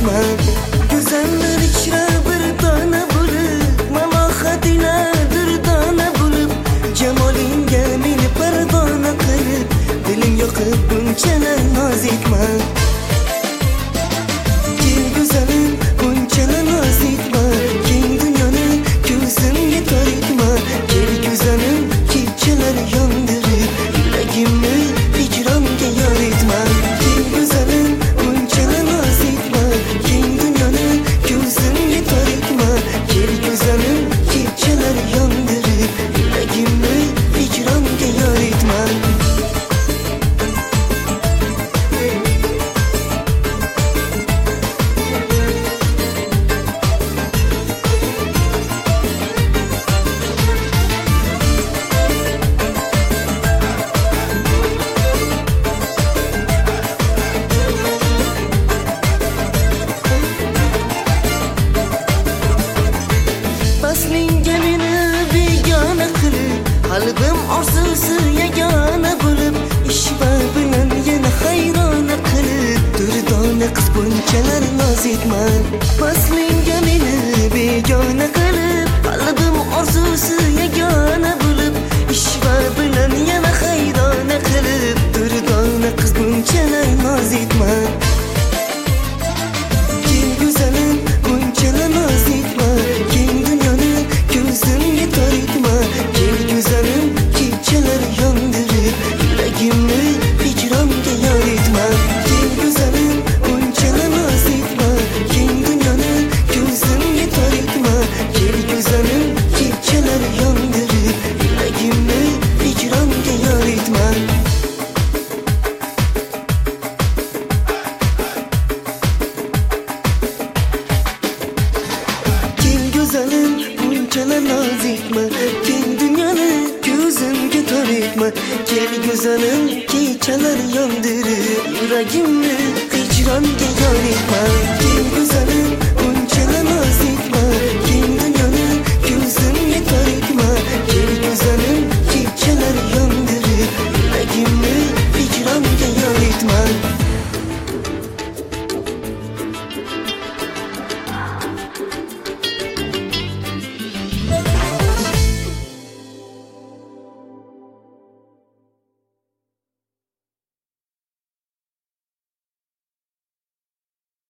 etma. Güzeller ichra bir dona bo'lib, malohatina durdona bo'lib, jamolinga meni pardona qilib, dilim yoqib bunchalar noz etma. Kel güzelim bunchalar noz etma, keng dunyoni ko'zimga tor etma. Kel güzelim kechalar yondirib, yuragimni hijronga yor etma. Kel güzelim bunchalar noz etma, keng dunyoni ko'zimga tor etma. Kel güzelim kechalar yondirib, yuragimni hijronga yor etma. Paslinga meni begona qilib, qalbim orzusi yagona bo'lib, ishva bilan yana hayrona qilib, durdona qiz bunchalar noz etma. Paslinga meni begona qilib, qalbim orzusi yagona bo'lib, ishva bilan yana hayrona qilib, durdona qiz bunchalar noz etma. Kel güzelim bunchalar noz etma, keng dunyoni ko'zimga tor etma. Kel güzelim kechalar yondirib, yuragimni hijronga yor etma. Kel güzelim bunchalar noz etma, keng dunyoni ko'zimga tor etma. Kel güzelim kechalar yondirib, yuragimni hijronga yor etma. Güzelim bunchalar noz etma, keng dunyoni ko'zimga tor etma. Kel güzelim kechalar yondirib, yuragimni hijronga yor etma.